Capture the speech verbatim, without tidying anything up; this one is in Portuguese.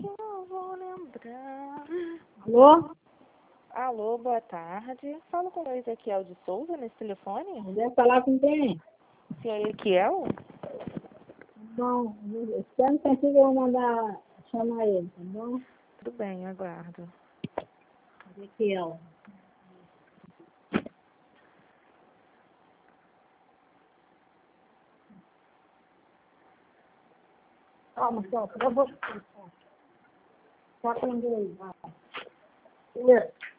eu vou lembrar. Alô? Alô, boa tarde. Falo com o Ezequiel de Souza nesse telefone? Quer falar com quem? Senhor Ezequiel? Bom, espera um pouquinho que eu vou mandar chamar ele, tá bom? Tudo bem, aguardo. Ezequiel. Calma, só, eu vou... Só com inglês, vai.